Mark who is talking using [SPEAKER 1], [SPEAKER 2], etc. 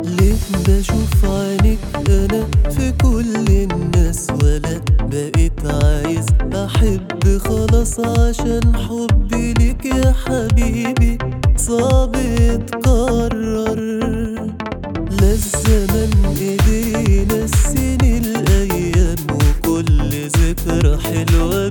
[SPEAKER 1] ليه بشوف عينيك انا في كل الناس، ولا بقيت عايز احب خلاص؟ عشان حبي ليك يا حبيبي صعب يتكرر. لا الزمن قدر ينسيني الايام، وكل ذكرى حلوة